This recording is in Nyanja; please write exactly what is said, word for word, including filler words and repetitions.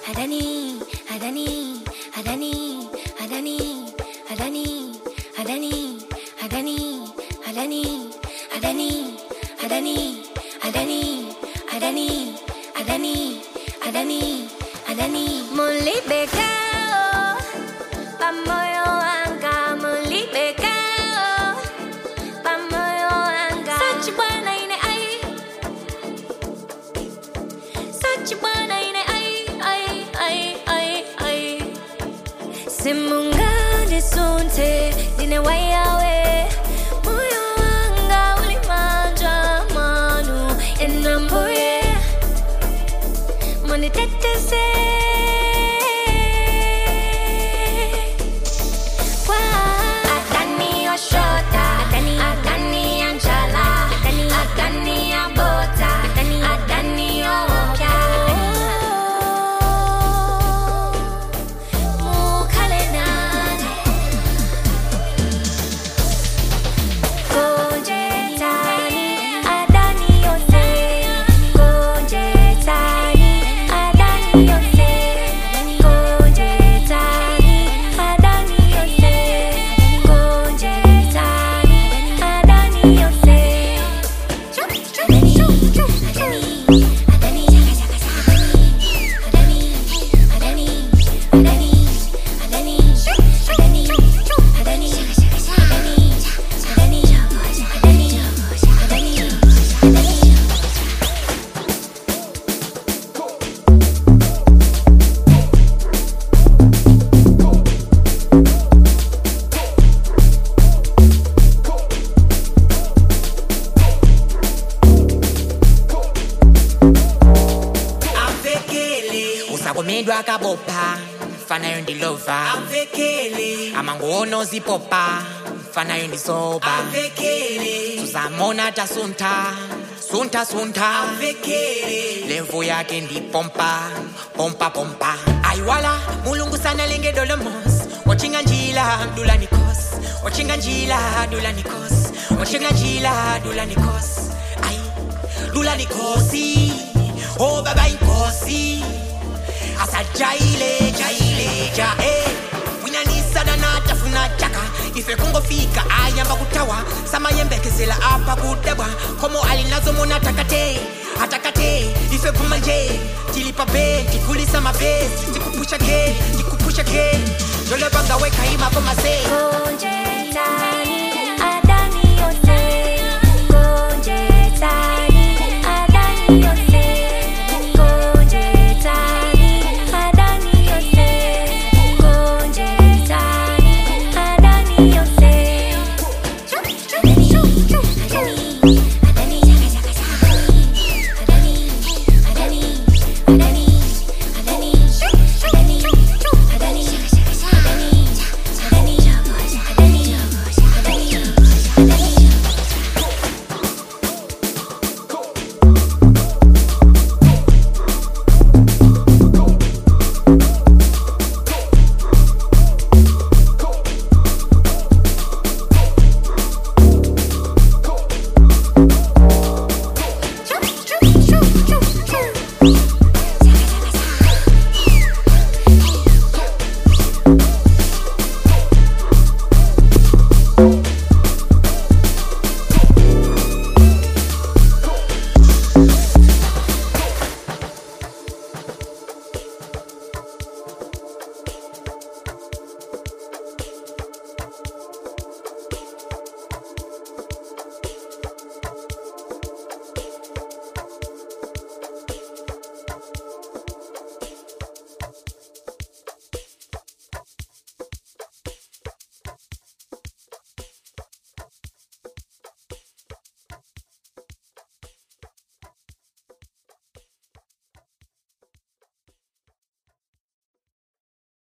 Adani, Adani, Adani, Adani, Adani, Adani, Adani, Adani, Adani, Adani, Adani, Adani, Adani, Adani, Adani. Mulibekao, pamoyo wanga, mulibekao, pamoyo wanga. Sachi bwana ine ai, sachi bwana ine ai, ai, ai, ai, ai. Simunga disunte, dine wayawe, moyo wanga ulimanja manu, enambuye, moni tetese. Komedwa kabopa, fana yundi lova. Avekele, amangono zipopa, fana yundi soba. Avekele, tuzamona ta sunta, sunta sunta. Avekele, levo yake ndi pompa, pompa pompa. Aiwala, mulungu sana lenge dolomos. Wachinga njila, dula nikos. Wachinga njila, dula nikos. Wachinga njila, dula nikos. Ai, dula nikosi, oh baba inkosi. Asa jaile, jaile, ja, eh. Wina nisa na nata funa chaka. Ife kungo fika, ayamba kutawa. Sama yembe kesela apa kudabwa. Komo alinazo mona takate, atakate. Ife pumanje, tilipa be, tikulisa mabe. Tikupusha ke, tikupusha ke. Jole banga weka ima poma se. Konje tani.